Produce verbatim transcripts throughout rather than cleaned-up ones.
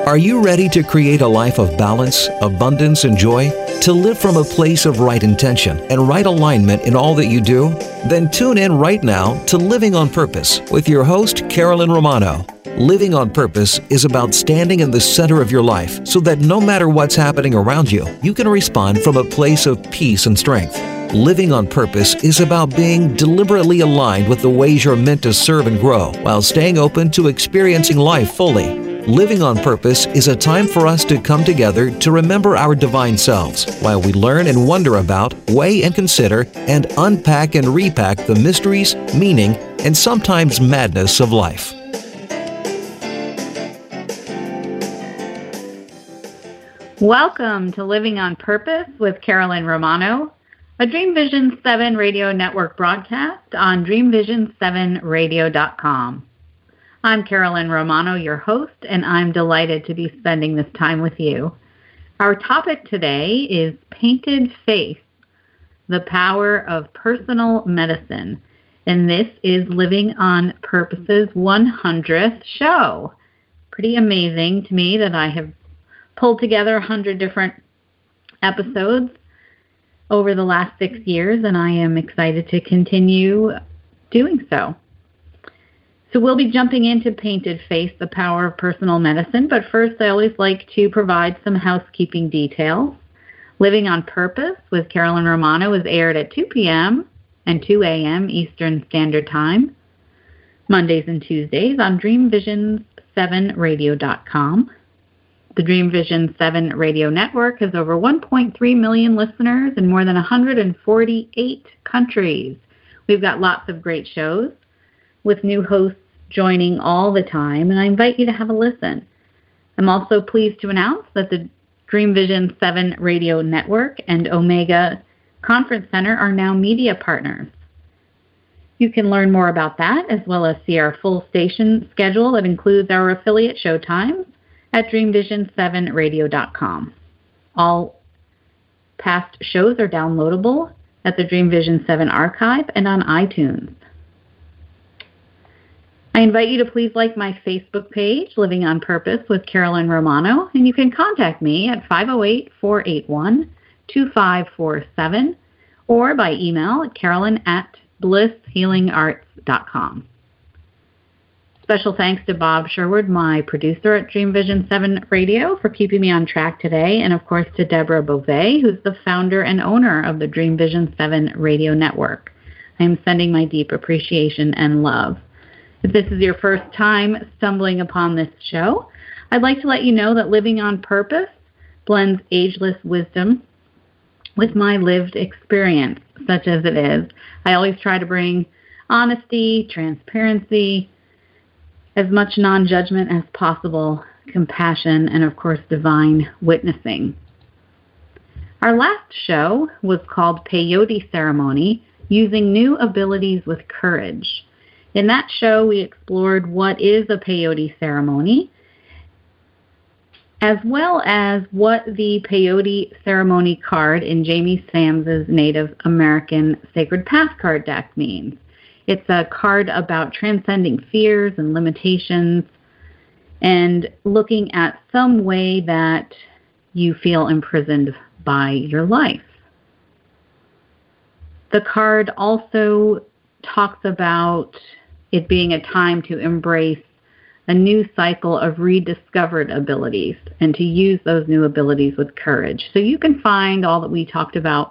Are you ready to create a life of balance, abundance, and joy? To live from a place of right intention and right alignment in all that you do? Then tune in right now to Living on Purpose with your host, Carolyn Romano. Living on Purpose is about standing in the center of your life so that no matter what's happening around you, you can respond from a place of peace and strength. Living on Purpose is about being deliberately aligned with the ways you're meant to serve and grow while staying open to experiencing life fully. Living on Purpose is a time for us to come together to remember our divine selves while we learn and wonder about, weigh and consider, and unpack and repack the mysteries, meaning, and sometimes madness of life. Welcome to Living on Purpose with Carolyn Romano, a Dream Vision seven Radio Network broadcast on dream vision seven radio dot com. I'm Carolyn Romano, your host, and I'm delighted to be spending this time with you. Our topic today is Painted Face, the power of personal medicine, and this is Living on Purpose's one hundredth show. Pretty amazing to me that I have pulled together one hundred different episodes over the last six years, and I am excited to continue doing so. So we'll be jumping into Painted Face, the power of personal medicine, but first I always like to provide some housekeeping details. Living on Purpose with Carolyn Romano is aired at two p.m. and two a.m. Eastern Standard Time, Mondays and Tuesdays on dream vision seven radio dot com. The Dream Vision seven Radio Network has over one point three million listeners in more than one hundred forty-eight countries. We've got lots of great shows with new hosts joining all the time, and I invite you to have a listen. I'm also pleased to announce that the Dream Vision seven Radio Network and Omega Conference Center are now media partners. You can learn more about that, as well as see our full station schedule that includes our affiliate show times at dream vision seven radio dot com. All past shows are downloadable at the Dream Vision seven archive and on iTunes. I invite you to please like my Facebook page, Living on Purpose with Carolyn Romano, and you can contact me at five oh eight, four eight one, two five four seven or by email at carolyn at bliss healing arts dot com. Special thanks to Bob Sherwood, my producer at Dream Vision seven Radio, for keeping me on track today, and of course to Deborah Beauvais, who's the founder and owner of the Dream Vision seven Radio Network. I am sending my deep appreciation and love. If this is your first time stumbling upon this show, I'd like to let you know that Living on Purpose blends ageless wisdom with my lived experience, such as it is. I always try to bring honesty, transparency, as much non-judgment as possible, compassion, and of course, divine witnessing. Our last show was called Peyote Ceremony, Using New Abilities with Courage. In that show, we explored what is a peyote ceremony, as well as what the peyote ceremony card in Jamie Sams's Native American Sacred Path card deck means. It's a card about transcending fears and limitations and looking at some way that you feel imprisoned by your life. The card also talks about it being a time to embrace a new cycle of rediscovered abilities and to use those new abilities with courage. So you can find all that we talked about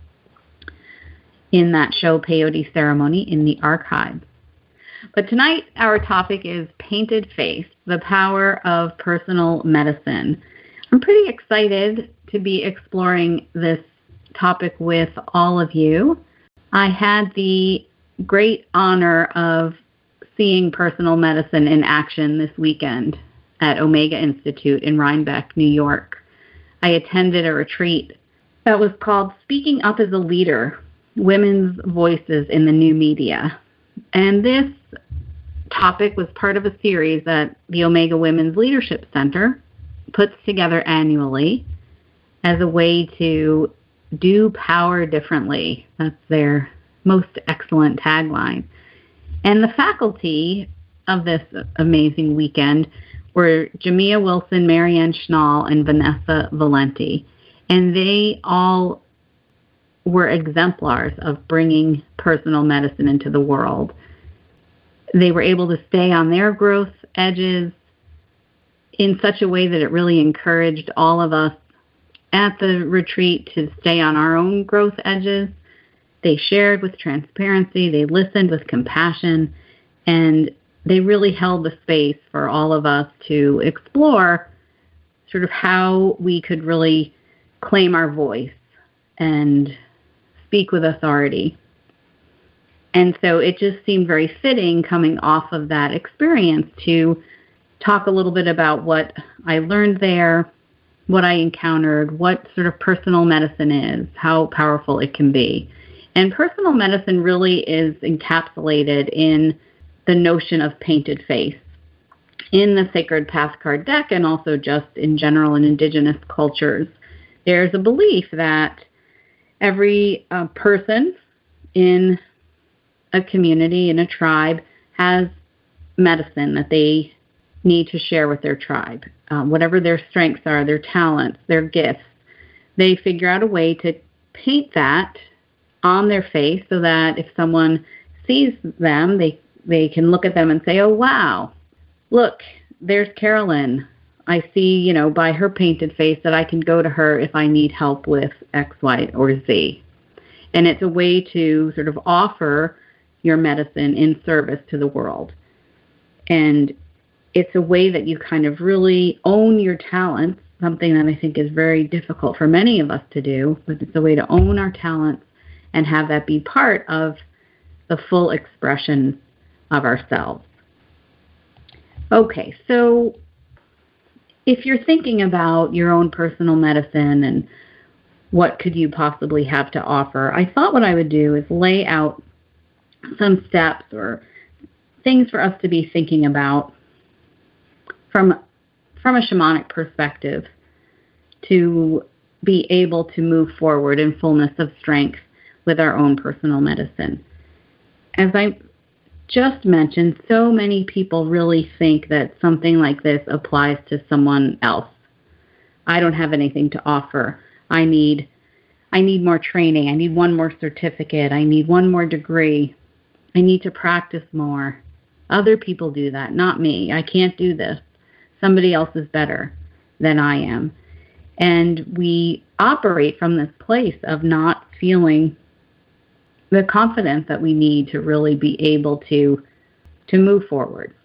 in that show, Peyote Ceremony, in the archive. But tonight, our topic is Painted Face, the power of personal medicine. I'm pretty excited to be exploring this topic with all of you. I had the great honor of seeing personal medicine in action this weekend at Omega Institute in Rhinebeck, New York. I attended a retreat that was called Speaking Up as a Leader, Women's Voices in the New Media. And this topic was part of a series that the Omega Women's Leadership Center puts together annually as a way to do power differently. That's their most excellent tagline. And the faculty of this amazing weekend were Jamia Wilson, Marianne Schnall, and Vanessa Valenti. And they all were exemplars of bringing personal medicine into the world. They were able to stay on their growth edges in such a way that it really encouraged all of us at the retreat to stay on our own growth edges. They shared with transparency, they listened with compassion, and they really held the space for all of us to explore sort of how we could really claim our voice and speak with authority. And so it just seemed very fitting coming off of that experience to talk a little bit about what I learned there, what I encountered, what sort of personal medicine is, how powerful it can be. And personal medicine really is encapsulated in the notion of painted face. In the Sacred Path card deck, and also just in general in indigenous cultures, there's a belief that every uh, person in a community, in a tribe, has medicine that they need to share with their tribe. Uh, whatever their strengths are, their talents, their gifts, they figure out a way to paint that on their face so that if someone sees them, they, they can look at them and say, oh, wow, look, there's Carolyn. I see, you know, by her painted face that I can go to her if I need help with X, Y, or Z. And it's a way to sort of offer your medicine in service to the world. And it's a way that you kind of really own your talents, something that I think is very difficult for many of us to do, but it's a way to own our talents and have that be part of the full expression of ourselves. Okay, so if you're thinking about your own personal medicine and what could you possibly have to offer, I thought what I would do is lay out some steps or things for us to be thinking about from, from a shamanic perspective to be able to move forward in fullness of strength with our own personal medicine. As I just mentioned, so many people really think that something like this applies to someone else. I don't have anything to offer. I need I need more training. I need one more certificate. I need one more degree. I need to practice more. Other people do that, not me. I can't do this. Somebody else is better than I am. And we operate from this place of not feeling the confidence that we need to really be able to, to move forward.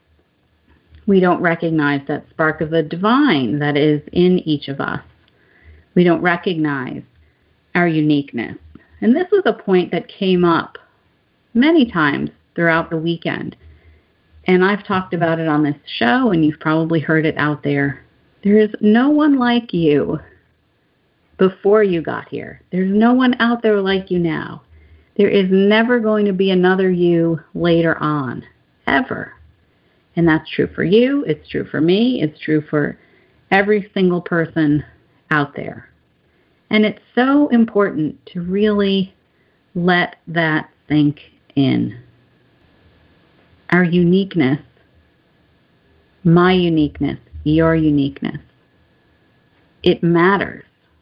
We don't recognize that spark of the divine that is in each of us. We don't recognize our uniqueness. And this was a point that came up many times throughout the weekend. And I've talked about it on this show, and you've probably heard it out there. There is no one like you before you got here. There's no one out there like you now. There is never going to be another you later on, ever. And that's true for you. It's true for me. It's true for every single person out there. And it's so important to really let that sink in. Our uniqueness, my uniqueness, your uniqueness, it matters.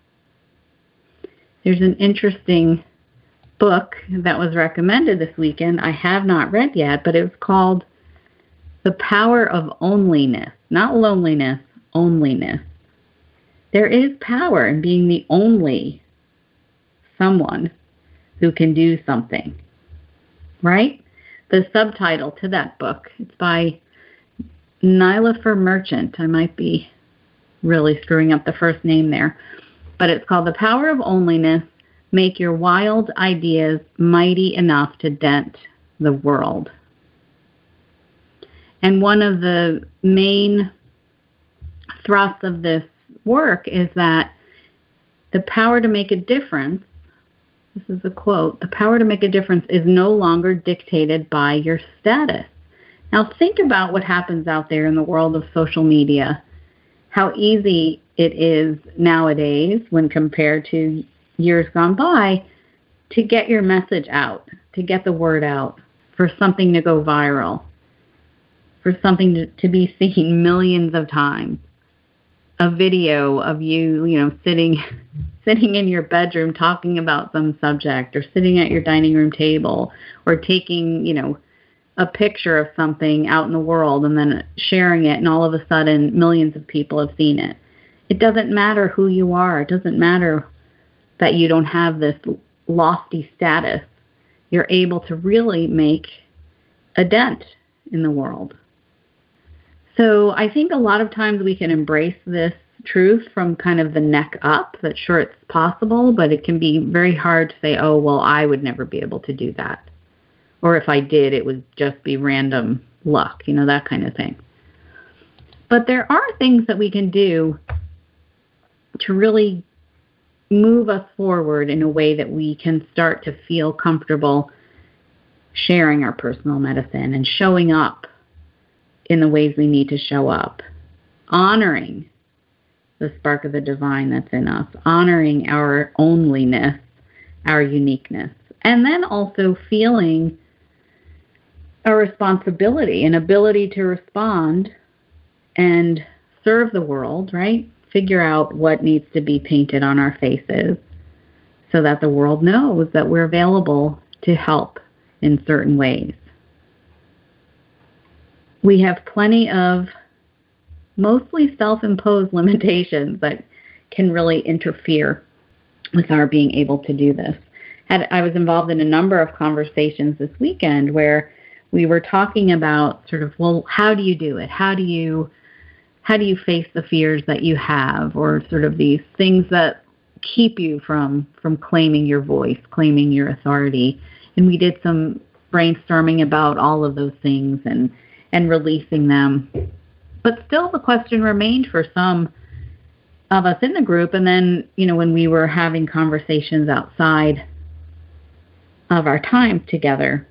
There's an interesting book that was recommended this weekend. I have not read yet, but it was called The Power of Onlyness. Not loneliness, onlyness. There is power in being the only someone who can do something, right? The subtitle to that book, it's by Nilofer Merchant. I might be really screwing up the first name there, but it's called The Power of Onlyness, Make Your Wild Ideas Mighty Enough to Dent the World. And one of the main thrusts of this work is that the power to make a difference, this is a quote, the power to make a difference is no longer dictated by your status. Now think about what happens out there in the world of social media, how easy it is nowadays when compared to years gone by to get your message out, to get the word out, for something to go viral, for something to, to be seen millions of times. A video of you, you know, sitting sitting in your bedroom talking about some subject, or sitting at your dining room table, or taking, you know, a picture of something out in the world and then sharing it, and all of a sudden millions of people have seen it. It doesn't matter who you are. It doesn't matter that you don't have this lofty status. You're able to really make a dent in the world. So I think a lot of times we can embrace this truth from kind of the neck up, that sure, it's possible, but it can be very hard to say, oh, well, I would never be able to do that. Or if I did, it would just be random luck, you know, that kind of thing. But there are things that we can do to really move us forward in a way that we can start to feel comfortable sharing our personal medicine and showing up in the ways we need to show up, honoring the spark of the divine that's in us, honoring our onlyness, our uniqueness, and then also feeling a responsibility, an ability to respond and serve the world, right? Figure out what needs to be painted on our faces so that the world knows that we're available to help in certain ways. We have plenty of mostly self-imposed limitations that can really interfere with our being able to do this. Had, I was involved in a number of conversations this weekend where we were talking about sort of, well, how do you do it? How do you, how do you face the fears that you have, or sort of these things that keep you from, from claiming your voice, claiming your authority? And we did some brainstorming about all of those things and and releasing them. But still the question remained for some of us in the group. And then, you know, when we were having conversations outside of our time together,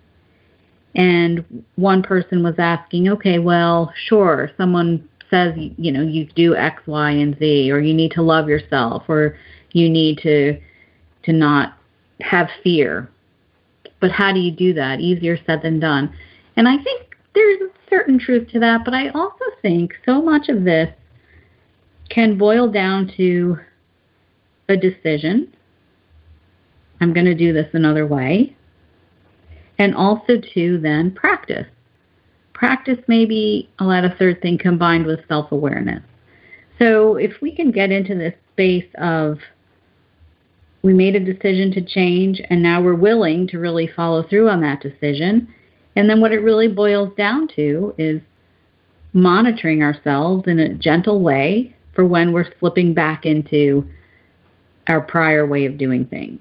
and one person was asking, okay, well, sure, someone says, you know, you do X, Y, and Z, or you need to love yourself, or you need to to not have fear. But how do you do that? Easier said than done. And I think there's a certain truth to that, but I also think so much of this can boil down to a decision. I'm going to do this another way. And also to then practice. Practice may be a lot of third thing combined with self-awareness. So if we can get into this space of we made a decision to change, and now we're willing to really follow through on that decision. And then what it really boils down to is monitoring ourselves in a gentle way for when we're slipping back into our prior way of doing things.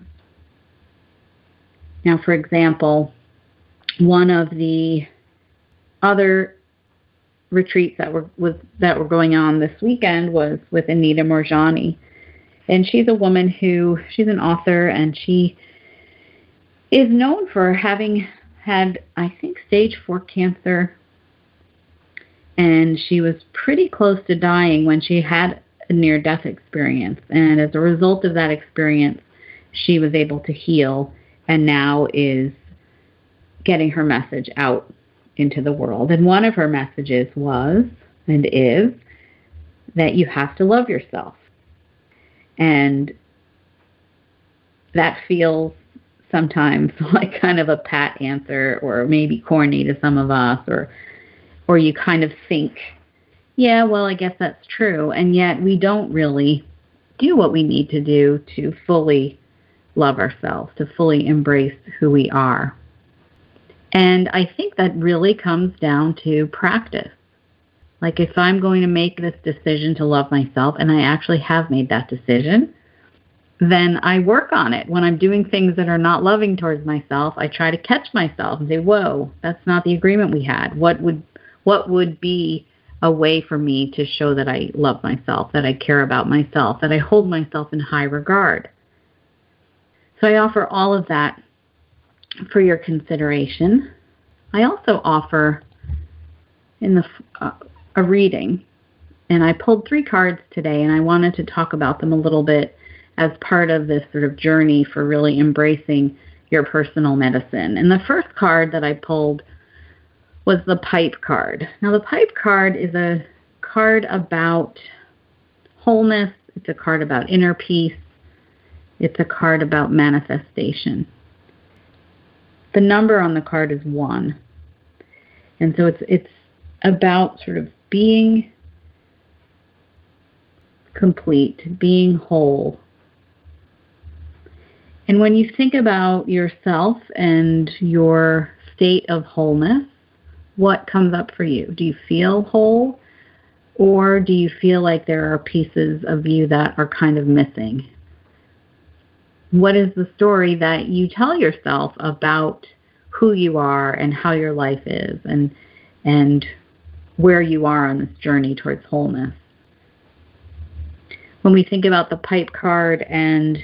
Now, for example, one of the other retreats that were was that were going on this weekend was with Anita Moorjani. And she's a woman who, she's an author, and she is known for having had, I think, stage four cancer. And she was pretty close to dying when she had a near-death experience. And as a result of that experience, she was able to heal and now is getting her message out into the world. And one of her messages was, and is, that you have to love yourself. And that feels sometimes like kind of a pat answer, or maybe corny to some of us, or or you kind of think, yeah, well, I guess that's true. And yet we don't really do what we need to do to fully love ourselves, to fully embrace who we are. And I think that really comes down to practice. Like, if I'm going to make this decision to love myself, and I actually have made that decision, then I work on it. When I'm doing things that are not loving towards myself, I try to catch myself and say, whoa, that's not the agreement we had. What would what would be a way for me to show that I love myself, that I care about myself, that I hold myself in high regard? So I offer all of that for your consideration. I also offer in the uh, a reading, and I pulled three cards today, and I wanted to talk about them a little bit as part of this sort of journey for really embracing your personal medicine. And the first card that I pulled was the pipe card. Now, the pipe card is a card about wholeness. It's a card about inner peace. It's a card about manifestation. The number on the card is one. And so it's it's about sort of being complete, being whole. And when you think about yourself and your state of wholeness, what comes up for you? Do you feel whole, or do you feel like there are pieces of you that are kind of missing? What is the story that you tell yourself about who you are and how your life is, and and where you are on this journey towards wholeness? When we think about the pipe card and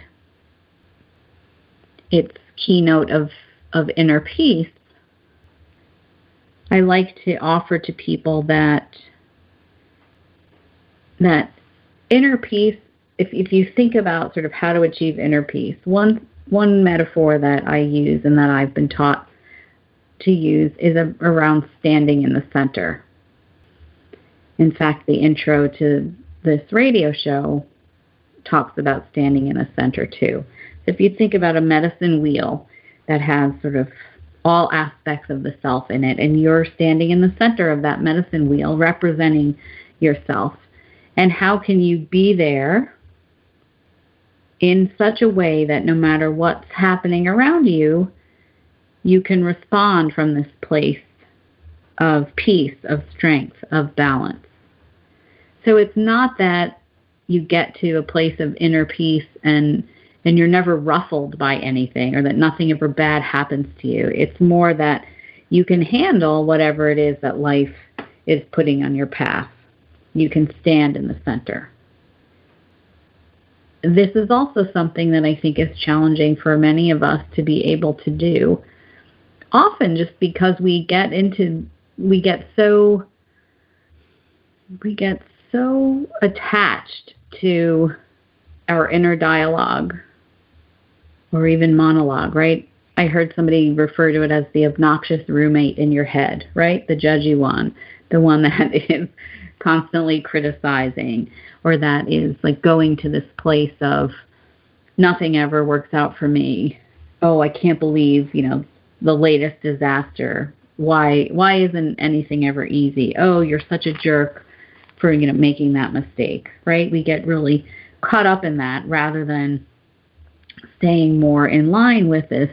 its keynote of, of inner peace, I like to offer to people that that inner peace, if if you think about sort of how to achieve inner peace, one one metaphor that I use and that I've been taught to use is a, around standing in the center. In fact, the intro to this radio show talks about standing in the center too. If you think about a medicine wheel that has sort of all aspects of the self in it, and you're standing in the center of that medicine wheel representing yourself, and how can you be there in such a way that no matter what's happening around you, you can respond from this place of peace, of strength, of balance. So it's not that you get to a place of inner peace and and you're never ruffled by anything, or that nothing ever bad happens to you. It's more that you can handle whatever it is that life is putting on your path. You can stand in the center. This is also something that I think is challenging for many of us to be able to do, often just because we get into, we get so, we get so attached to our inner dialogue or even monologue, right? I heard somebody refer to it as the obnoxious roommate in your head, right? The judgy one, the one that is constantly criticizing, or that is like going to this place of nothing ever works out for me. Oh, I can't believe, you know, the latest disaster. Why why isn't anything ever easy? Oh, you're such a jerk for, you know, making that mistake, right? We get really caught up in that rather than staying more in line with this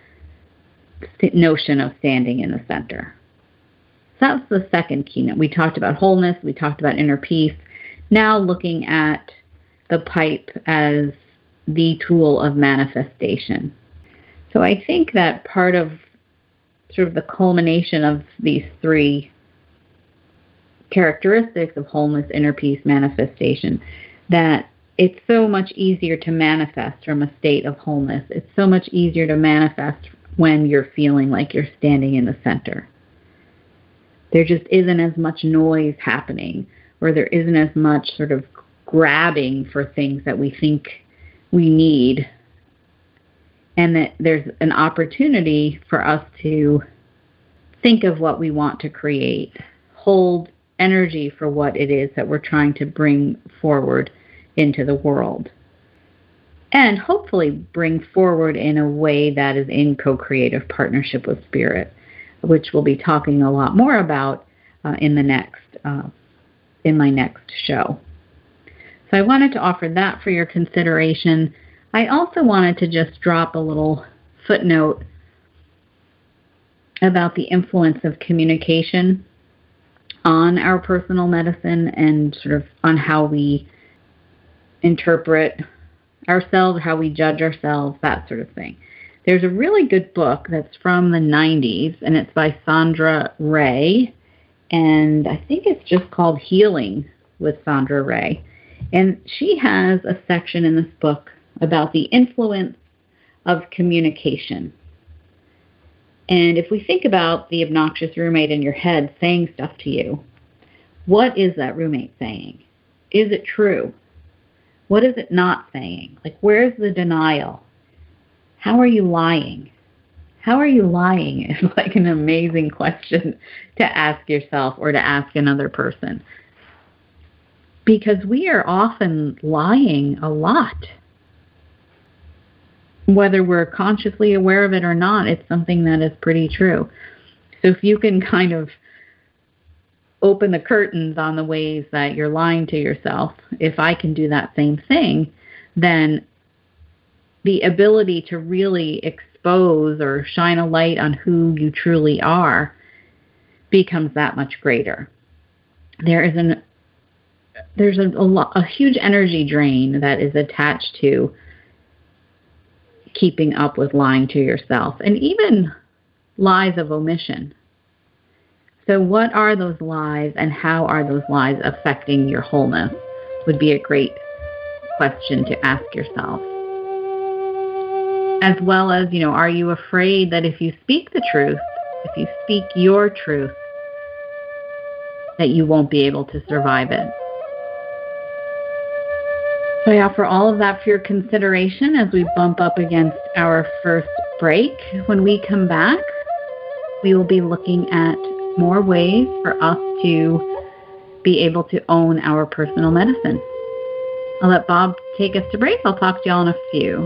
notion of standing in the center. So that's the second keynote. We talked about wholeness. We talked about inner peace. Now looking at the pipe as the tool of manifestation. So I think that part of sort of the culmination of these three characteristics of wholeness, inner peace, manifestation, that it's so much easier to manifest from a state of wholeness. It's so much easier to manifest when you're feeling like you're standing in the center. There just isn't as much noise happening, or there isn't as much sort of grabbing for things that we think we need, and that there's an opportunity for us to think of what we want to create, hold energy for what it is that we're trying to bring forward into the world, and hopefully bring forward in a way that is in co-creative partnership with Spirit, which we'll be talking a lot more about uh, in the next uh, in my next show. So I wanted to offer that for your consideration. I also wanted to just drop a little footnote about the influence of communication on our personal medicine and sort of on how we interpret ourselves, how we judge ourselves, that sort of thing. There's a really good book that's from the nineties, and it's by Sandra Ray, and I think it's just called Healing with Sandra Ray. And she has a section in this book about the influence of communication. And if we think about the obnoxious roommate in your head saying stuff to you, what is that roommate saying? Is it true? What is it not saying? Like, where's the denial? How are you lying? how are you lying is like an amazing question to ask yourself or to ask another person. Because we are often lying a lot. Whether we're consciously aware of it or not, it's something that is pretty true. So if you can kind of open the curtains on the ways that you're lying to yourself, if I can do that same thing, then the ability to really expose or shine a light on who you truly are becomes that much greater. There is an there's a, a, lot, a huge energy drain that is attached to keeping up with lying to yourself, and even lies of omission. So what are those lies, and how are those lies affecting your wholeness would be a great question to ask yourself. As well as, you know, are you afraid that if you speak the truth, if you speak your truth, that you won't be able to survive it? So I offer all of that for your consideration as we bump up against our first break. When we come back, we will be looking at more ways for us to be able to own our personal medicine. I'll let Bob take us to break. I'll talk to y'all in a few.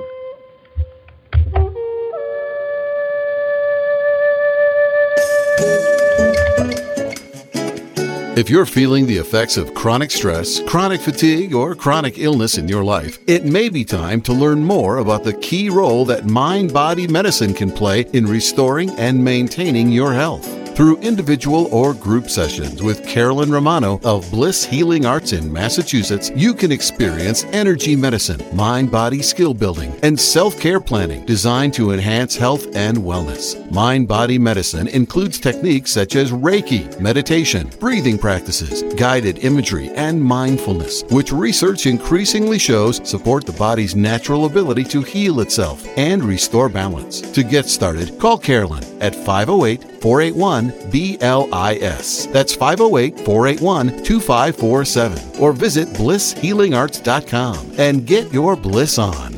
If you're feeling the effects of chronic stress, chronic fatigue, or chronic illness in your life, it may be time to learn more about the key role that mind-body medicine can play in restoring and maintaining your health. Through individual or group sessions with Carolyn Romano of Bliss Healing Arts in Massachusetts, you can experience energy medicine, mind-body skill building, and self-care planning designed to enhance health and wellness. Mind-body medicine includes techniques such as Reiki, meditation, breathing practices, guided imagery, and mindfulness, which research increasingly shows support the body's natural ability to heal itself and restore balance. To get started, call Carolyn at five oh eight, four eight one, B L I S. That's five oh eight, four eight one, two five four seven. Or visit bliss healing arts dot com and get your bliss on.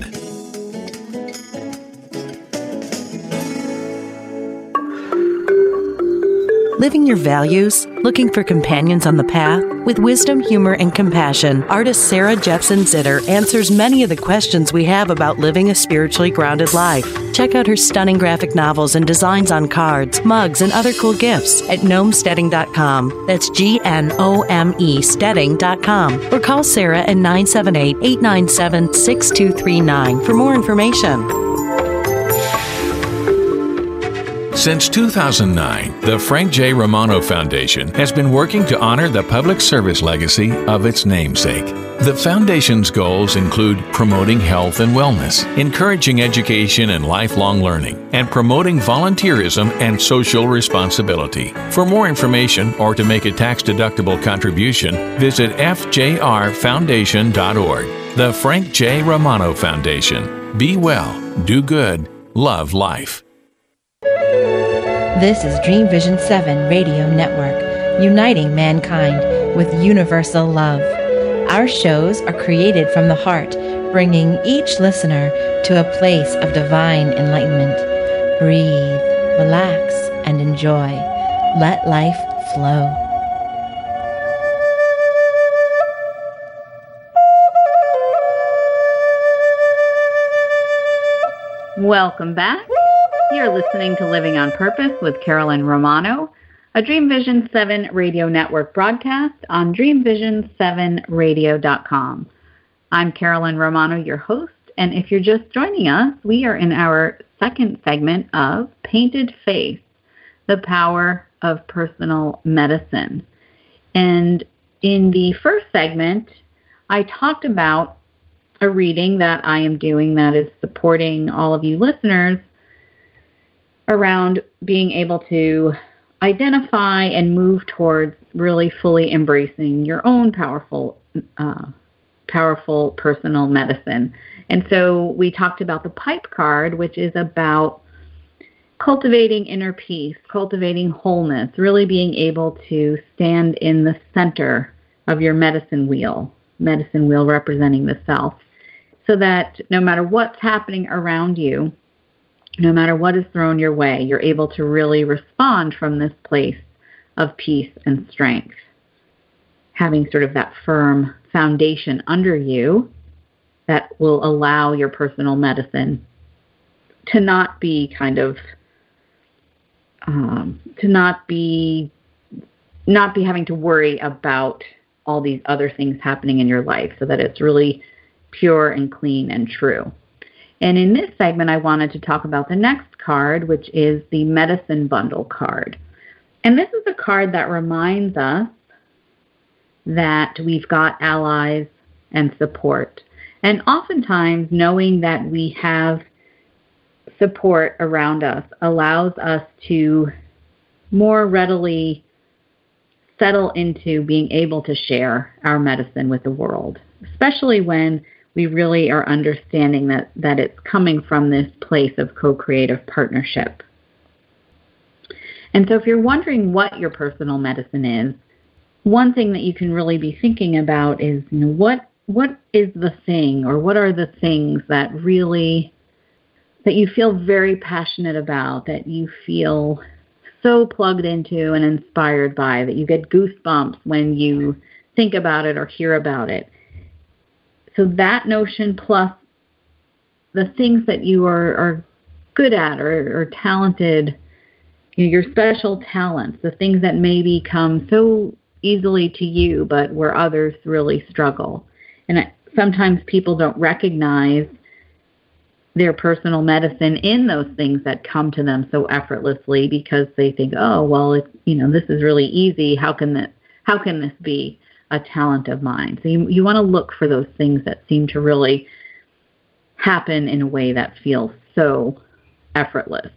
Living your values? Looking for companions on the path? With wisdom, humor, and compassion, artist Sarah Jepson Zitter answers many of the questions we have about living a spiritually grounded life. Check out her stunning graphic novels and designs on cards, mugs, and other cool gifts at gnome steading dot com. That's G N O M E steading dot com. Or call Sarah at nine seven eight, eight nine seven, six two three nine for more information. Since two thousand nine, the Frank J. Romano Foundation has been working to honor the public service legacy of its namesake. The Foundation's goals include promoting health and wellness, encouraging education and lifelong learning, and promoting volunteerism and social responsibility. For more information or to make a tax-deductible contribution, visit f j r foundation dot org. The Frank J. Romano Foundation. Be well, do good, love life. This is Dream Vision seven Radio Network, uniting mankind with universal love. Our shows are created from the heart, bringing each listener to a place of divine enlightenment. Breathe, relax, and enjoy. Let life flow. Welcome back. You're listening to Living on Purpose with Carolyn Romano, a Dream Vision seven Radio Network broadcast on dream vision seven radio dot com. I'm Carolyn Romano, your host, and if you're just joining us, we are in our second segment of Painted Faith, the Power of Personal Medicine. And in the first segment, I talked about a reading that I am doing that is supporting all of you listeners around being able to identify and move towards really fully embracing your own powerful, uh, powerful personal medicine. And so we talked about the pipe card, which is about cultivating inner peace, cultivating wholeness, really being able to stand in the center of your medicine wheel, medicine wheel representing the self, so that no matter what's happening around you, no matter what is thrown your way, you're able to really respond from this place of peace and strength. Having sort of that firm foundation under you that will allow your personal medicine to not be kind of, um, to not be, not be having to worry about all these other things happening in your life, so that it's really pure and clean and true. And in this segment, I wanted to talk about the next card, which is the Medicine Bundle card. And this is a card that reminds us that we've got allies and support. And oftentimes, knowing that we have support around us allows us to more readily settle into being able to share our medicine with the world, especially when we really are understanding that, that it's coming from this place of co-creative partnership. And so if you're wondering what your personal medicine is, one thing that you can really be thinking about is, you know, what what is the thing, or what are the things that really, that you feel very passionate about, that you feel so plugged into and inspired by, that you get goosebumps when you think about it or hear about it. So that notion, plus the things that you are, are good at or, or talented, you know, your special talents, the things that maybe come so easily to you, but where others really struggle. And I, sometimes people don't recognize their personal medicine in those things that come to them so effortlessly, because they think, oh, well, it, you know, this is really easy. How can that, how can this be a talent of mine? So you, you want to look for those things that seem to really happen in a way that feels so effortless.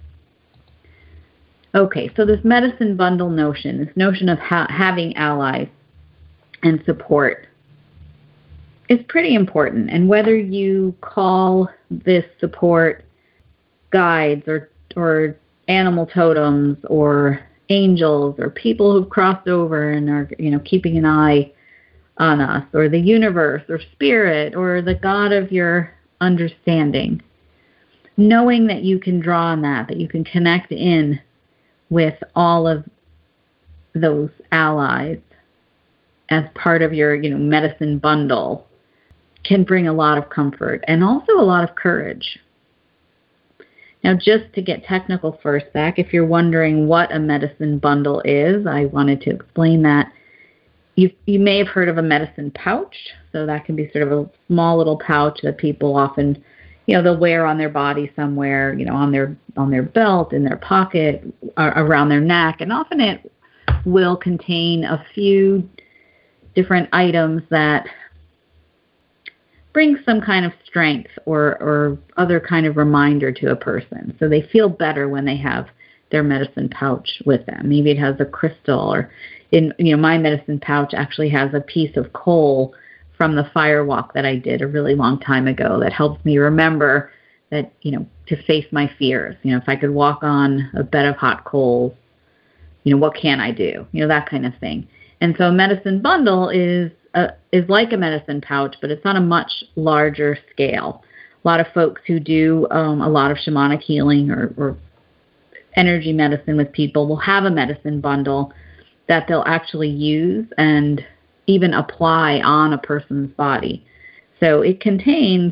Okay, so this medicine bundle notion, this notion of ha- having allies and support is pretty important. And whether you call this support guides or or animal totems or angels or people who've crossed over and are, you know, keeping an eye on us, or the universe or spirit or the God of your understanding, knowing that you can draw on that, that you can connect in with all of those allies as part of your, you know, medicine bundle, can bring a lot of comfort and also a lot of courage. Now, just to get technical for a sec, if you're wondering what a medicine bundle is, I wanted to explain that. You you may have heard of a medicine pouch. So that can be sort of a small little pouch that people often, you know, they'll wear on their body somewhere, you know, on their on their belt, in their pocket, or around their neck. And often it will contain a few different items that bring some kind of strength or, or other kind of reminder to a person. So they feel better when they have their medicine pouch with them. Maybe it has a crystal, or in, you know, my medicine pouch actually has a piece of coal from the fire walk that I did a really long time ago that helps me remember that, you know, to face my fears. You know, if I could walk on a bed of hot coals, you know, what can I do? You know, that kind of thing. And so a medicine bundle is a, is like a medicine pouch, but it's on a much larger scale. A lot of folks who do um, a lot of shamanic healing or, or energy medicine with people will have a medicine bundle that they'll actually use and even apply on a person's body. So it contains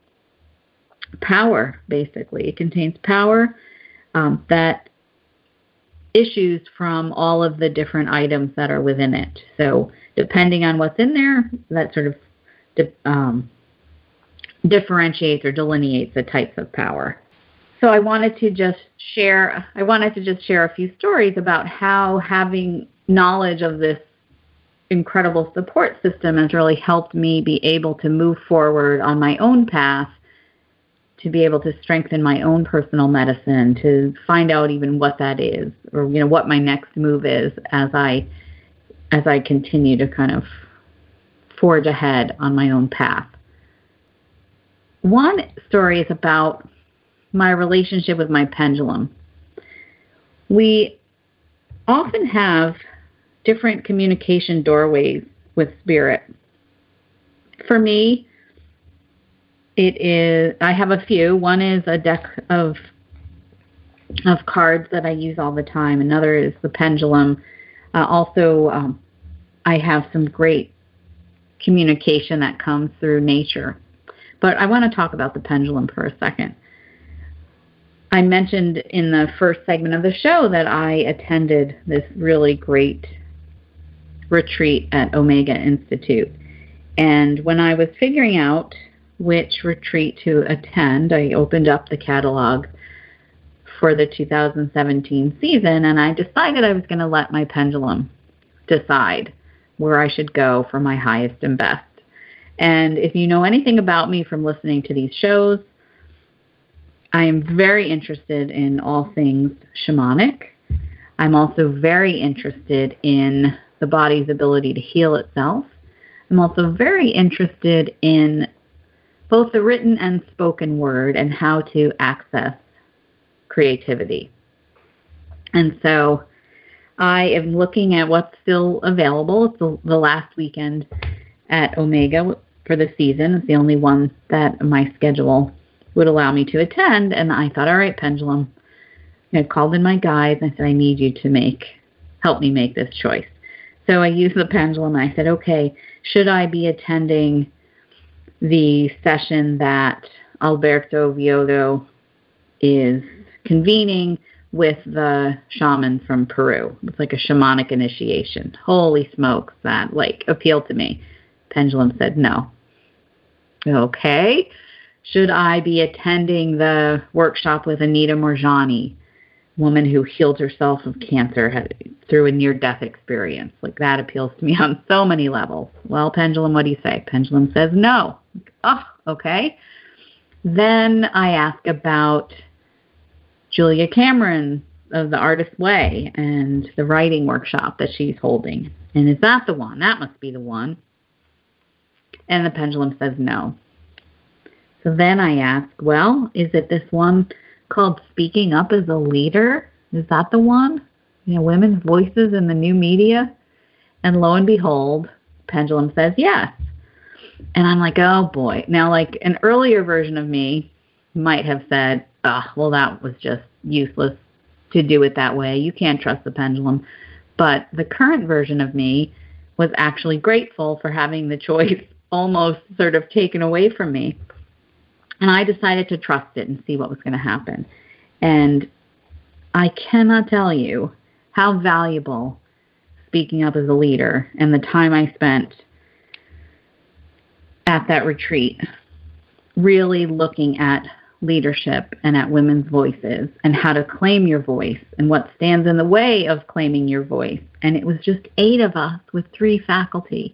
power, basically. It contains power um, that issues from all of the different items that are within it. So depending on what's in there, that sort of di- um, differentiates or delineates the types of power. So I wanted to just share, I wanted to just share a few stories about how having knowledge of this incredible support system has really helped me be able to move forward on my own path, to be able to strengthen my own personal medicine, to find out even what that is, or, you know, what my next move is as I as I continue to kind of forge ahead on my own path. One story is about my relationship with my pendulum. We often have different communication doorways with spirit. For me, it is, I have a few. One is a deck of of cards that I use all the time. Another is the pendulum. Uh, also, um, I have some great communication that comes through nature. But I want to talk about the pendulum for a second. I mentioned in the first segment of the show that I attended this really great retreat at Omega Institute. And when I was figuring out which retreat to attend, I opened up the catalog for the two thousand seventeen season, and I decided I was going to let my pendulum decide where I should go for my highest and best. And if you know anything about me from listening to these shows, I am very interested in all things shamanic. I'm also very interested in the body's ability to heal itself. I'm also very interested in both the written and spoken word and how to access creativity. And so I am looking at what's still available. It's the, the last weekend at Omega for the season. It's the only one that my schedule would allow me to attend. And I thought, all right, pendulum. I called in my guides and I said, I need you to make, help me make this choice. So I used the pendulum and I said, okay, should I be attending the session that Alberto Villoldo is convening with the shaman from Peru? It's like a shamanic initiation. Holy smokes, that like appealed to me. Pendulum said no. Okay. Should I be attending the workshop with Anita Moorjani, woman who healed herself of cancer had, through a near-death experience? Like, that appeals to me on so many levels. Well, Pendulum, what do you say? Pendulum says no. Oh, okay. Then I ask about Julia Cameron of The Artist's Way and the writing workshop that she's holding. And is that the one? That must be the one. And the pendulum says no. So then I ask, well, is it this one called Speaking Up as a Leader? Is that the one? You know, women's voices in the new media? And lo and behold, pendulum says yes. And I'm like, oh boy. Now, like, an earlier version of me might have said, oh, well, that was just useless to do it that way. You can't trust the pendulum. But the current version of me was actually grateful for having the choice almost sort of taken away from me. And I decided to trust it and see what was going to happen. And I cannot tell you how valuable Speaking Up as a Leader and the time I spent at that retreat really looking at leadership and at women's voices and how to claim your voice and what stands in the way of claiming your voice. And it was just eight of us with three faculty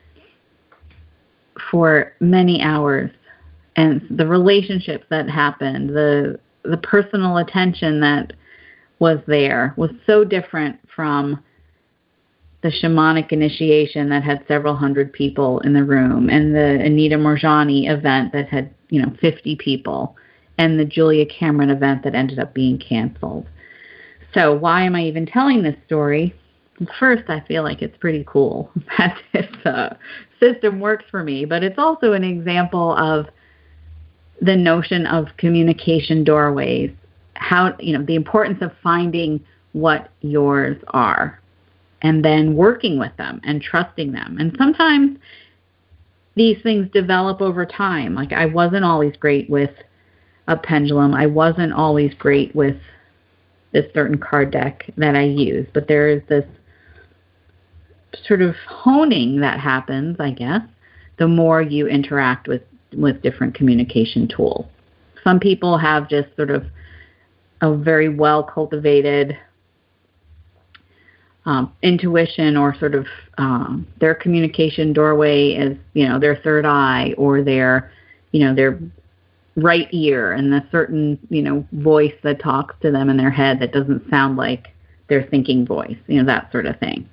for many hours. And the relationships that happened, the the personal attention that was there was so different from the shamanic initiation that had several hundred people in the room, and the Anita Moorjani event that had, you know, fifty people, and the Julia Cameron event that ended up being canceled. So why am I even telling this story? First, I feel like it's pretty cool that this uh, system works for me, but it's also an example of the notion of communication doorways, how, you know, the importance of finding what yours are and then working with them and trusting them. And sometimes these things develop over time. Like, I wasn't always great with a pendulum. I wasn't always great with this certain card deck that I use, but there is this sort of honing that happens, I guess, the more you interact with with different communication tools. Some people have just sort of a very well-cultivated um, intuition, or sort of um, their communication doorway is, you know, their third eye, or their, you know, their right ear, and the certain, you know, voice that talks to them in their head that doesn't sound like their thinking voice, you know, that sort of thing.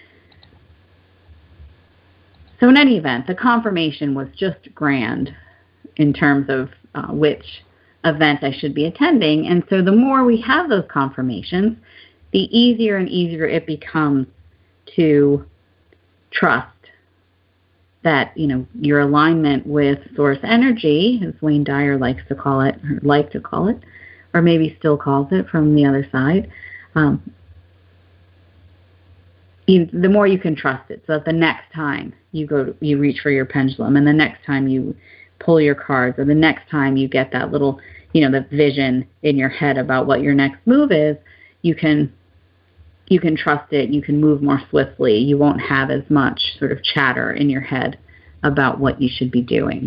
So in any event, the confirmation was just grand in terms of uh, which event I should be attending. And so the more we have those confirmations, the easier and easier it becomes to trust that, you know, your alignment with source energy, as Wayne Dyer likes to call it, or like to call it, or maybe still calls it from the other side, um, you, the more you can trust it. So that the next time you go, to, you reach for your pendulum, and the next time you pull your cards, or the next time you get that little, you know, the vision in your head about what your next move is, you can you can trust it. You can move more swiftly. You won't have as much sort of chatter in your head about what you should be doing.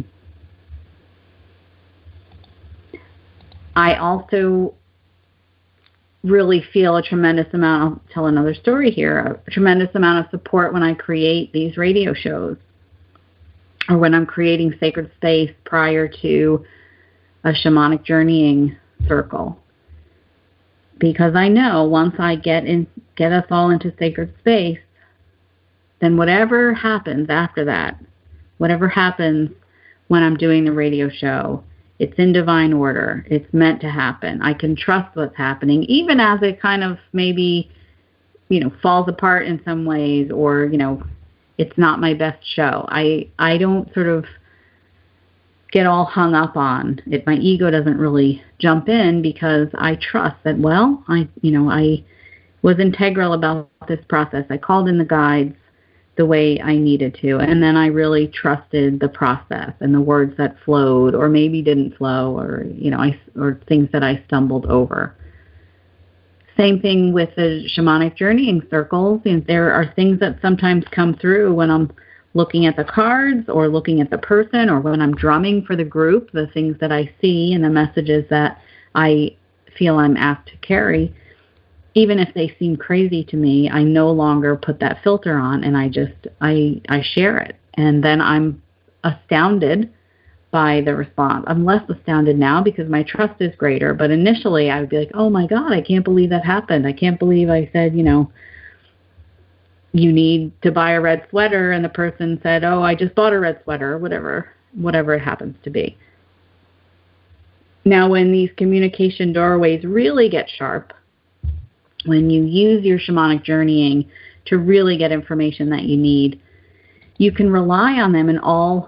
I also really feel a tremendous amount, I'll tell another story here, a tremendous amount of support when I create these radio shows, or when I'm creating sacred space prior to a shamanic journeying circle. Because I know once I get in, get us all into sacred space, then whatever happens after that, whatever happens when I'm doing the radio show, it's in divine order. It's meant to happen. I can trust what's happening, even as it kind of maybe, you know, falls apart in some ways, or, you know, it's not my best show. I I don't sort of get all hung up on it. My ego doesn't really jump in, because I trust that, well, I, you know, I was integral about this process. I called in the guides the way I needed to, and then I really trusted the process and the words that flowed, or maybe didn't flow, or, you know, I, or things that I stumbled over. Same thing with the shamanic journeying circles. You know, there are things that sometimes come through when I'm looking at the cards, or looking at the person, or when I'm drumming for the group, the things that I see and the messages that I feel I'm asked to carry. Even if they seem crazy to me, I no longer put that filter on, and I just, I, I share it. And then I'm astounded by the response. I'm less astounded now because my trust is greater, but initially I would be like, oh my God, I can't believe that happened. I can't believe I said, you know, you need to buy a red sweater, and the person said, oh, I just bought a red sweater, or whatever, whatever it happens to be. Now, when these communication doorways really get sharp, when you use your shamanic journeying to really get information that you need, you can rely on them in all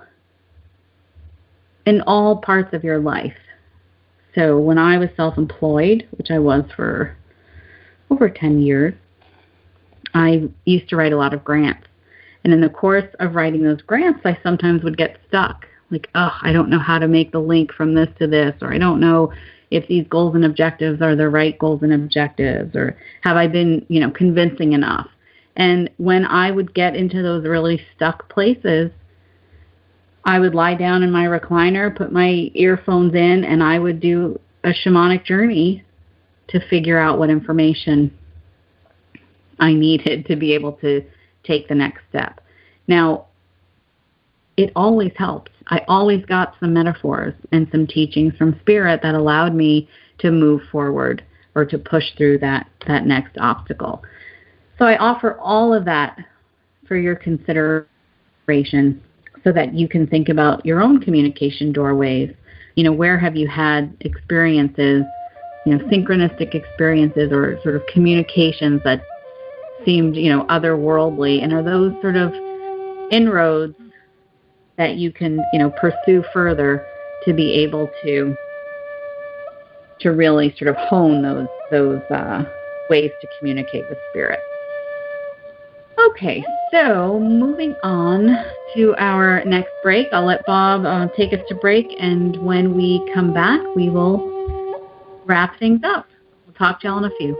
in all parts of your life. So when I was self-employed, which I was for over ten years, I used to write a lot of grants. And in the course of writing those grants, I sometimes would get stuck. Like, oh, I don't know how to make the link from this to this, or I don't know if these goals and objectives are the right goals and objectives, or have I been, you know, convincing enough? And when I would get into those really stuck places, I would lie down in my recliner, put my earphones in, and I would do a shamanic journey to figure out what information I needed to be able to take the next step. Now, it always helped. I always got some metaphors and some teachings from Spirit that allowed me to move forward, or to push through that, that next obstacle. So I offer all of that for your consideration, so that you can think about your own communication doorways. You know, where have you had experiences, you know, synchronistic experiences, or sort of communications that seemed, you know, otherworldly, and are those sort of inroads that you can, you know, pursue further to be able to to really sort of hone those those uh, ways to communicate with Spirit. Okay, so moving on to our next break. I'll let Bob uh, take us to break, and when we come back, we will wrap things up. We'll talk to y'all in a few.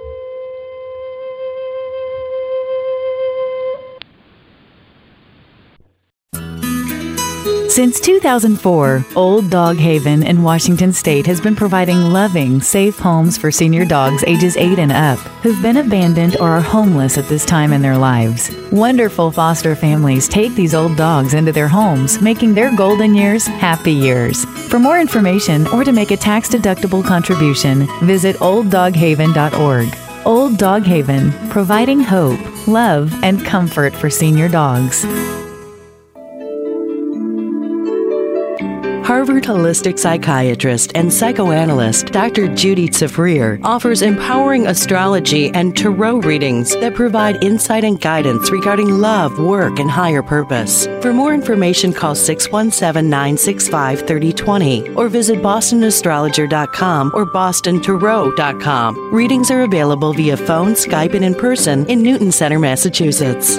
Since two thousand four, Old Dog Haven in Washington State has been providing loving, safe homes for senior dogs ages eight and up who've been abandoned or are homeless at this time in their lives. Wonderful foster families take these old dogs into their homes, making their golden years happy years. For more information or to make a tax-deductible contribution, visit old dog haven dot org. Old Dog Haven, providing hope, love, and comfort for senior dogs. Harvard holistic psychiatrist and psychoanalyst Doctor Judy Tsifrir offers empowering astrology and tarot readings that provide insight and guidance regarding love, work, and higher purpose. For more information, call six one seven, nine six five, three zero two zero or visit boston astrologer dot com or boston tarot dot com. Readings are available via phone, Skype, and in person in Newton Center, Massachusetts.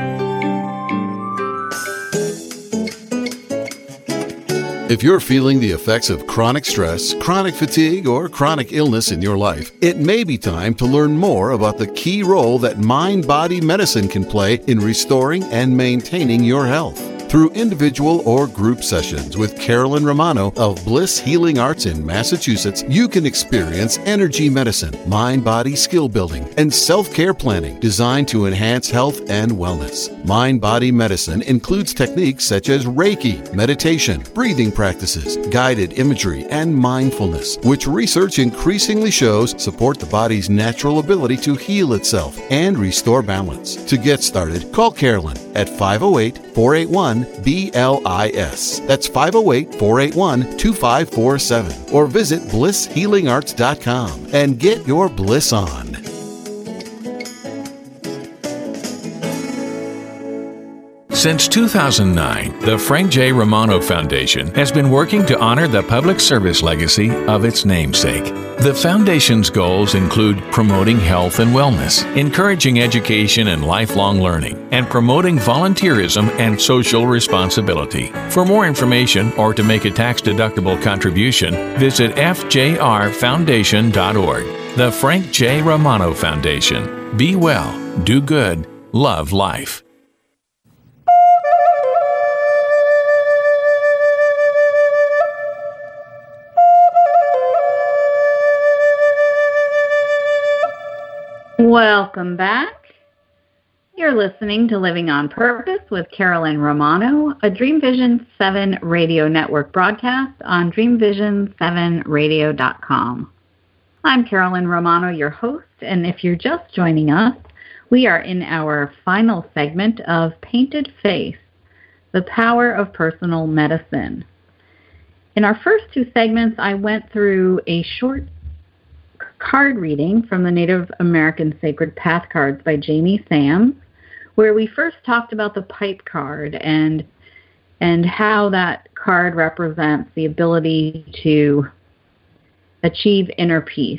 If you're feeling the effects of chronic stress, chronic fatigue, or chronic illness in your life, it may be time to learn more about the key role that mind-body medicine can play in restoring and maintaining your health. Through individual or group sessions with Carolyn Romano of Bliss Healing Arts in Massachusetts, you can experience energy medicine, mind-body skill building, and self-care planning designed to enhance health and wellness. Mind-body medicine includes techniques such as Reiki, meditation, breathing practices, guided imagery, and mindfulness, which research increasingly shows support the body's natural ability to heal itself and restore balance. To get started, call Carolyn at five oh eight, four eight one, B L I S. That's five oh eight, four eight one, two five four seven. Or visit bliss healing arts dot com and get your bliss on. Since two thousand nine, the Frank J. Romano Foundation has been working to honor the public service legacy of its namesake. The Foundation's goals include promoting health and wellness, encouraging education and lifelong learning, and promoting volunteerism and social responsibility. For more information or to make a tax-deductible contribution, visit f j r foundation dot org. The Frank J. Romano Foundation. Be well, do good, love life. Welcome back. You're listening to Living on Purpose with Carolyn Romano, a Dream Vision seven radio network broadcast on dream vision seven radio dot com. I'm Carolyn Romano, your host, and if you're just joining us, we are in our final segment of Painted Face, the Power of Personal Medicine. In our first two segments, I went through a short card reading from the Native American Sacred Path cards by Jamie Sams, where we first talked about the pipe card and and how that card represents the ability to achieve inner peace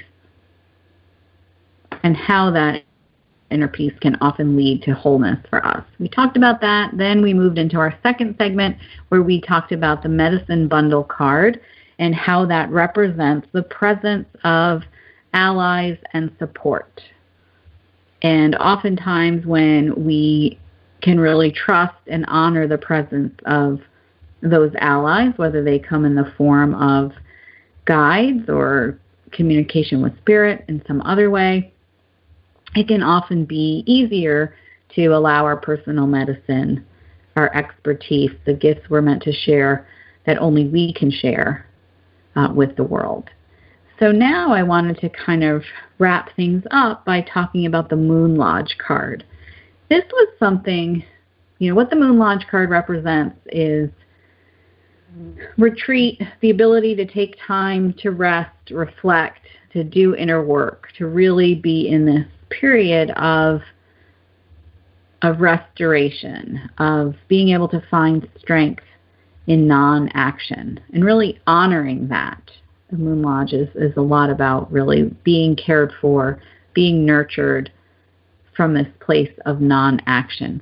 and how that inner peace can often lead to wholeness for us. We talked about that. Then we moved into our second segment where we talked about the medicine bundle card and how that represents the presence of allies and support. And oftentimes when we can really trust and honor the presence of those allies, whether they come in the form of guides or communication with spirit in some other way, it can often be easier to allow our personal medicine, our expertise, the gifts we're meant to share that only we can share uh, with the world. So now I wanted to kind of wrap things up by talking about the Moon Lodge card. This was something, you know, what the Moon Lodge card represents is retreat, the ability to take time to rest, reflect, to do inner work, to really be in this period of, of restoration, of being able to find strength in non-action, and really honoring that. The Moon Lodge is, is a lot about really being cared for, being nurtured from this place of non-action.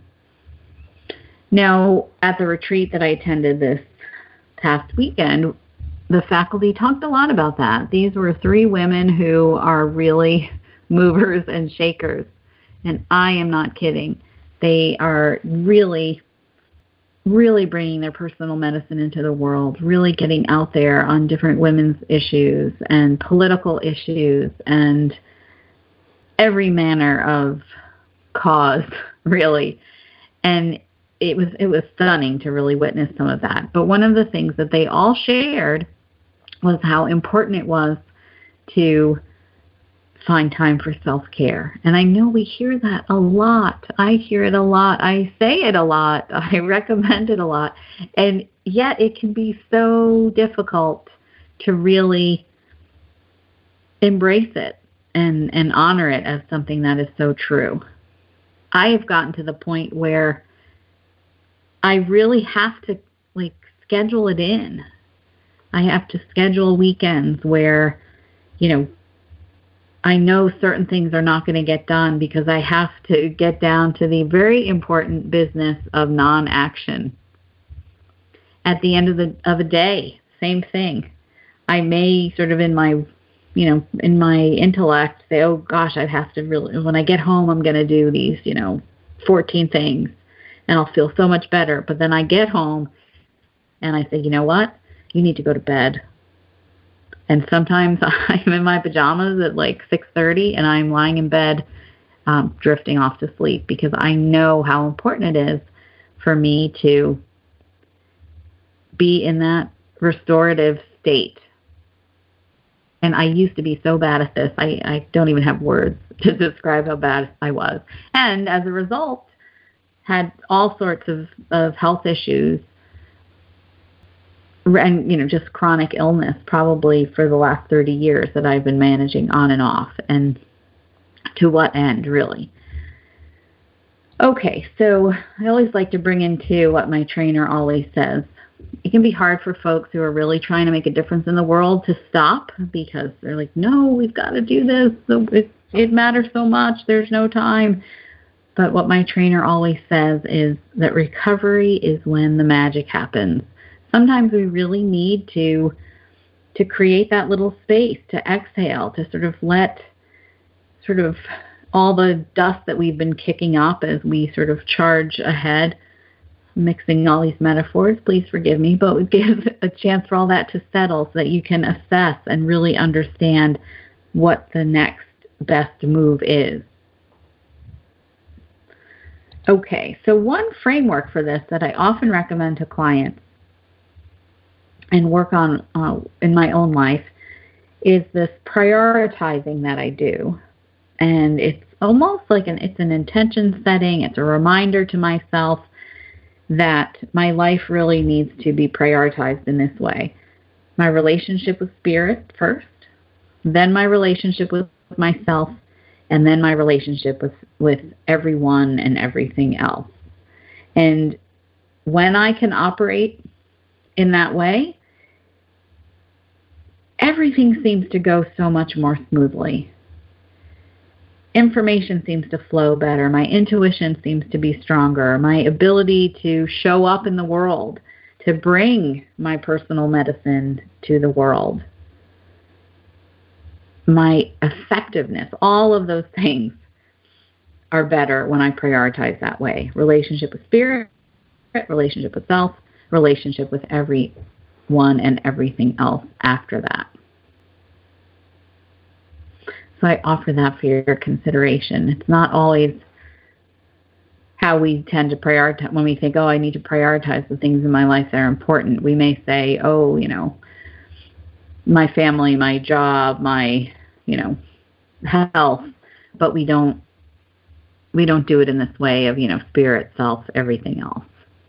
Now, at the retreat that I attended this past weekend, the faculty talked a lot about that. These were three women who are really movers and shakers, and I am not kidding. They are really really bringing their personal medicine into the world, really getting out there on different women's issues and political issues and every manner of cause, really. And it was it was stunning to really witness some of that. But one of the things that they all shared was how important it was to find time for self-care. And I know we hear that a lot. I hear it a lot. I say it a lot. I recommend it a lot. And yet it can be so difficult to really embrace it and, and honor it as something that is so true. I have gotten to the point where I really have to like schedule it in. I have to schedule weekends where, you know, I know certain things are not going to get done because I have to get down to the very important business of non-action. At the end of the of a day, same thing. I may sort of in my, you know, in my intellect say, oh gosh, I have to really, when I get home, I'm going to do these, you know, fourteen things and I'll feel so much better. But then I get home and I say, you know what? You need to go to bed. And sometimes I'm in my pajamas at like six thirty and I'm lying in bed um, drifting off to sleep because I know how important it is for me to be in that restorative state. And I used to be so bad at this, I, I don't even have words to describe how bad I was. And as a result, had all sorts of, of health issues and, you know, just chronic illness probably for the last thirty years that I've been managing on and off. And to what end, really? Okay, so I always like to bring into what my trainer always says. It can be hard for folks who are really trying to make a difference in the world to stop because they're like, no, we've got to do this. It, it matters so much. There's no time. But what my trainer always says is that recovery is when the magic happens. Sometimes we really need to to create that little space, to exhale, to sort of let sort of all the dust that we've been kicking up as we sort of charge ahead, mixing all these metaphors, please forgive me, but it gives a chance for all that to settle so that you can assess and really understand what the next best move is. Okay, so one framework for this that I often recommend to clients and work on uh, in my own life is this prioritizing that I do. And it's almost like an it's an intention setting. It's a reminder to myself that my life really needs to be prioritized in this way. My relationship with spirit first, then my relationship with myself, and then my relationship with, with everyone and everything else. And when I can operate in that way, everything seems to go so much more smoothly. Information seems to flow better. My intuition seems to be stronger. My ability to show up in the world, to bring my personal medicine to the world, my effectiveness, all of those things are better when I prioritize that way. Relationship with spirit, relationship with self, relationship with everyone and everything else after that. So I offer that for your consideration. It's not always how we tend to prioritize. When we think, oh, I need to prioritize the things in my life that are important, we may say, oh, you know, my family, my job, my, you know, health, but we don't, we don't do it in this way of, you know, spirit, self, everything else.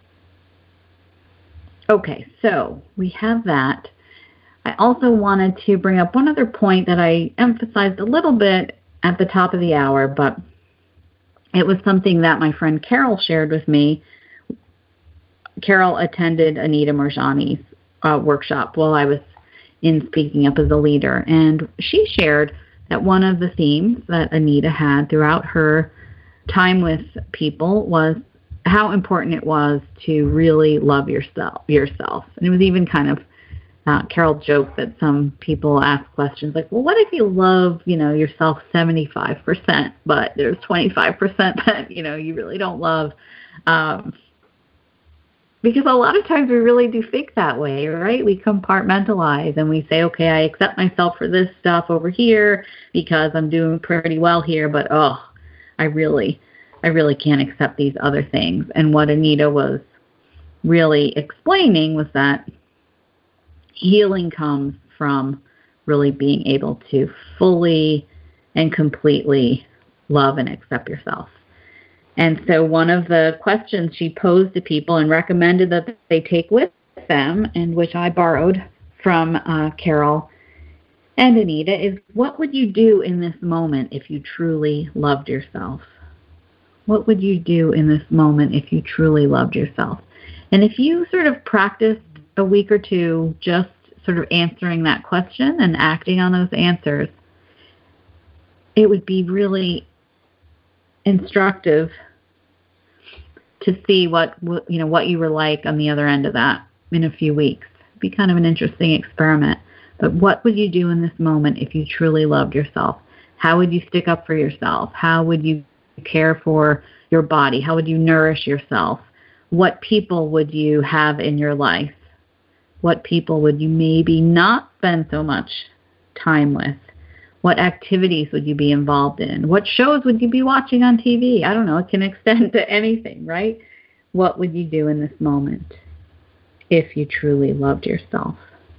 Okay, so we have that. I also wanted to bring up one other point that I emphasized a little bit at the top of the hour, but it was something that my friend Carol shared with me. Carol attended Anita Moorjani's uh, workshop while I was in Speaking Up as a Leader, and she shared that one of the themes that Anita had throughout her time with people was how important it was to really love yourself. yourself. And it was even kind of Uh, Carol joked that some people ask questions like, well, what if you love, you know, yourself seventy-five percent, but there's twenty-five percent that, you know, you really don't love? Um, because a lot of times we really do think that way, right? We compartmentalize and we say, okay, I accept myself for this stuff over here because I'm doing pretty well here, but, oh, I really, I really can't accept these other things. And what Anita was really explaining was that healing comes from really being able to fully and completely love and accept yourself. And so one of the questions she posed to people and recommended that they take with them, and which I borrowed from uh, Carol and Anita, is what would you do in this moment if you truly loved yourself? What would you do in this moment if you truly loved yourself? And if you sort of practiced a week or two just sort of answering that question and acting on those answers, it would be really instructive to see what you know what you were like on the other end of that in a few weeks. It'd be kind of an interesting experiment. But what would you do in this moment if you truly loved yourself? How would you stick up for yourself? How would you care for your body? How would you nourish yourself? What people would you have in your life? What people would you maybe not spend so much time with? What activities would you be involved in? What shows would you be watching on T V? I don't know. It can extend to anything, right? What would you do in this moment if you truly loved yourself?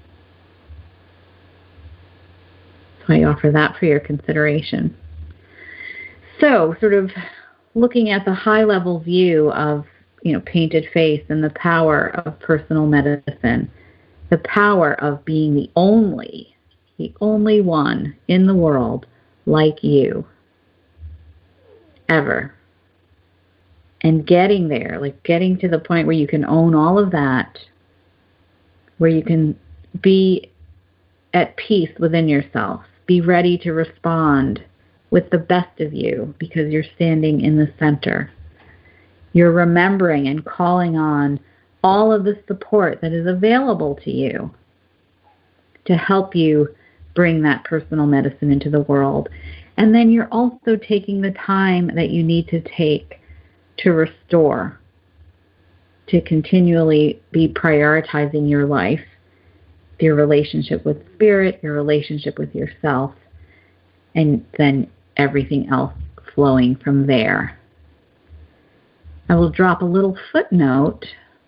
So I offer that for your consideration. So sort of looking at the high-level view of, you know, Painted Face and the power of personal medicine, the power of being the only, the only one in the world like you, ever. And getting there, like getting to the point where you can own all of that, where you can be at peace within yourself, be ready to respond with the best of you because you're standing in the center. You're remembering and calling on all of the support that is available to you to help you bring that personal medicine into the world. And then you're also taking the time that you need to take to restore, to continually be prioritizing your life, your relationship with spirit, your relationship with yourself, and then everything else flowing from there. I will drop a little footnote.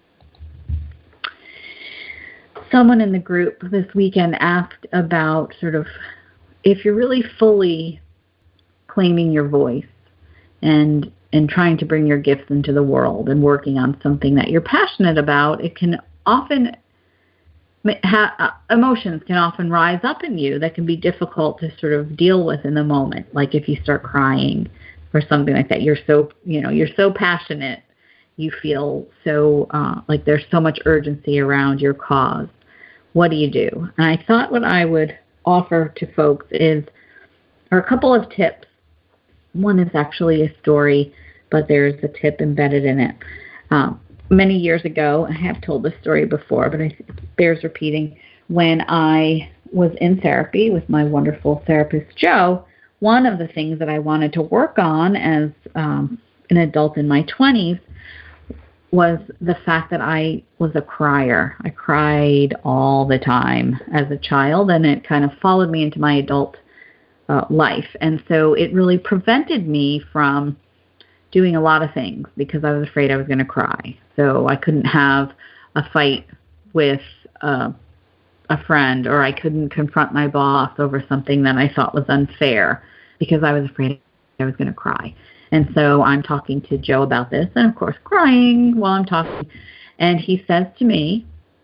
Someone in the group this weekend asked about sort of if you're really fully claiming your voice and and trying to bring your gifts into the world and working on something that you're passionate about, it can often ha- emotions can often rise up in you that can be difficult to sort of deal with in the moment. Like if you start crying or something like that, you're so, you know, you're so passionate, you feel so uh, like there's so much urgency around your cause. What do you do? And I thought what I would offer to folks is, are a couple of tips. One is actually a story, but there's a tip embedded in it. Um, many years ago, I have told this story before, but it bears repeating. When I was in therapy with my wonderful therapist, Joe, one of the things that I wanted to work on as um, an adult in my twenties was the fact that I was a crier. I cried all the time as a child, and it kind of followed me into my adult uh, life. And so it really prevented me from doing a lot of things because I was afraid I was going to cry. So I couldn't have a fight with uh, a friend, or I couldn't confront my boss over something that I thought was unfair because I was afraid I was going to cry. And so I'm talking to Joe about this, and of course crying while I'm talking. And he says to me,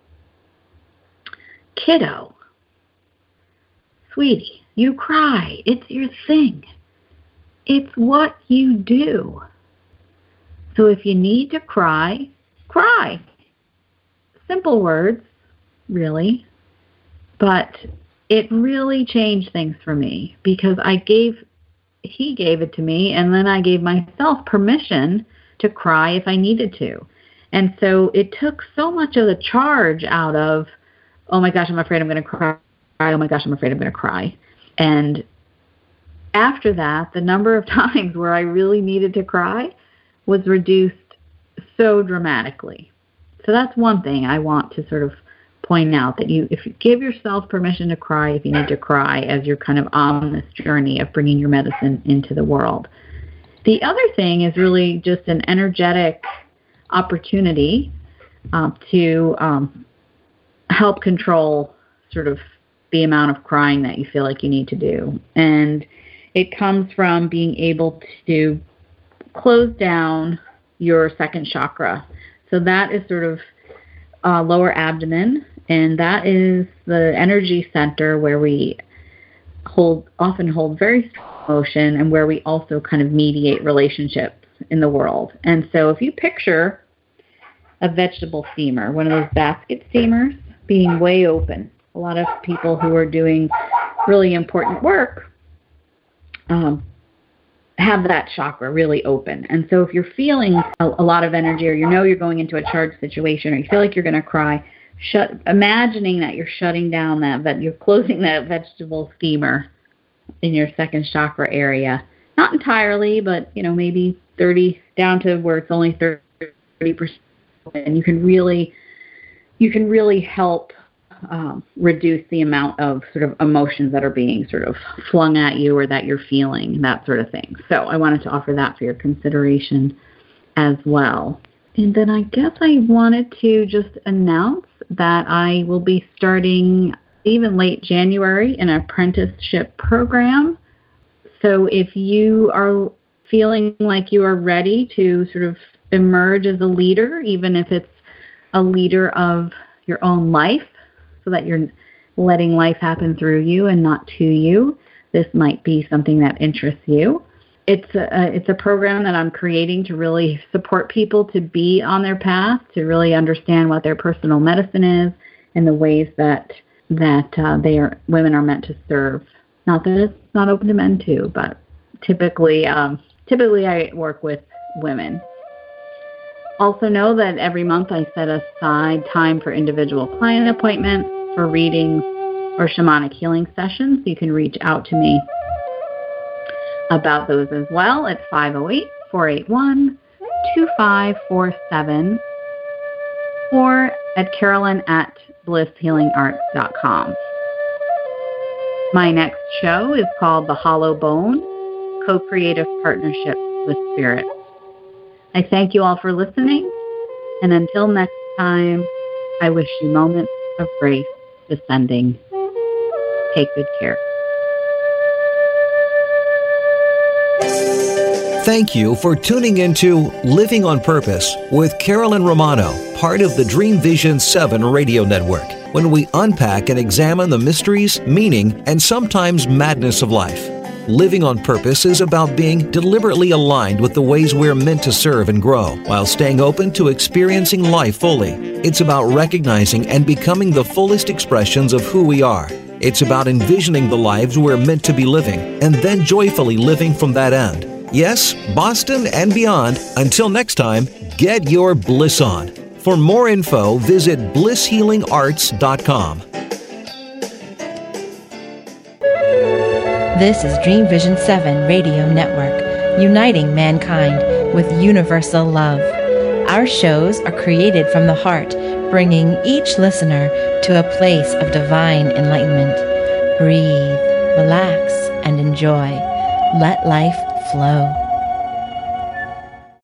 "Kiddo, sweetie, you cry. It's your thing. It's what you do. So if you need to cry, cry." Simple words, really. But it really changed things for me because I gave, he gave it to me, and then I gave myself permission to cry if I needed to. And so it took so much of the charge out of, oh my gosh, I'm afraid I'm going to cry. Oh my gosh, I'm afraid I'm going to cry. And after that, the number of times where I really needed to cry was reduced so dramatically. So that's one thing I want to sort of point out, that you, if you give yourself permission to cry if you need to cry as you're kind of on this journey of bringing your medicine into the world. The other thing is really just an energetic opportunity um, to um, help control sort of the amount of crying that you feel like you need to do. And it comes from being able to close down your second chakra. So that is sort of uh, lower abdomen, and that is the energy center where we hold often hold very strong emotion and where we also kind of mediate relationships in the world. And so if you picture a vegetable steamer, one of those basket steamers, being way open, a lot of people who are doing really important work um, have that chakra really open. And so if you're feeling a, a lot of energy, or you know you're going into a charged situation, or you feel like you're going to cry, shut, imagining that you're shutting down that, that you're closing that vegetable steamer in your second chakra area. Not entirely, but, you know, maybe thirty, down to where it's only thirty percent. And you can really, you can really help um, reduce the amount of sort of emotions that are being sort of flung at you or that you're feeling, that sort of thing. So I wanted to offer that for your consideration as well. And then I guess I wanted to just announce that I will be starting even late January an apprenticeship program. So if you are feeling like you are ready to sort of emerge as a leader, even if it's a leader of your own life, so that you're letting life happen through you and not to you, this might be something that interests you. It's a, it's a program that I'm creating to really support people to be on their path, to really understand what their personal medicine is and the ways that that uh, they are women are meant to serve. Not that it's not open to men too, but typically um, typically I work with women. Also know that every month I set aside time for individual client appointments, for readings, or shamanic healing sessions. You can reach out to me about those as well at five oh eight, four eight one, two five four seven or at Carolyn at bliss healing arts dot com. My next show is called The Hollow Bone, Co-Creative Partnerships with Spirit. I thank you all for listening, and until next time, I wish you moments of grace descending. Take good care. Thank you for tuning into Living on Purpose with Carolyn Romano, part of the Dream Vision seven radio network, when we unpack and examine the mysteries, meaning, and sometimes madness of life. Living on Purpose is about being deliberately aligned with the ways we're meant to serve and grow, while staying open to experiencing life fully. It's about recognizing and becoming the fullest expressions of who we are. It's about envisioning the lives we're meant to be living, and then joyfully living from that end. Yes, Boston and beyond. Until next time, get your bliss on. For more info, visit bliss healing arts dot com. This is Dream Vision seven Radio Network, uniting mankind with universal love. Our shows are created from the heart, bringing each listener to a place of divine enlightenment. Breathe, relax, and enjoy. Let life flow.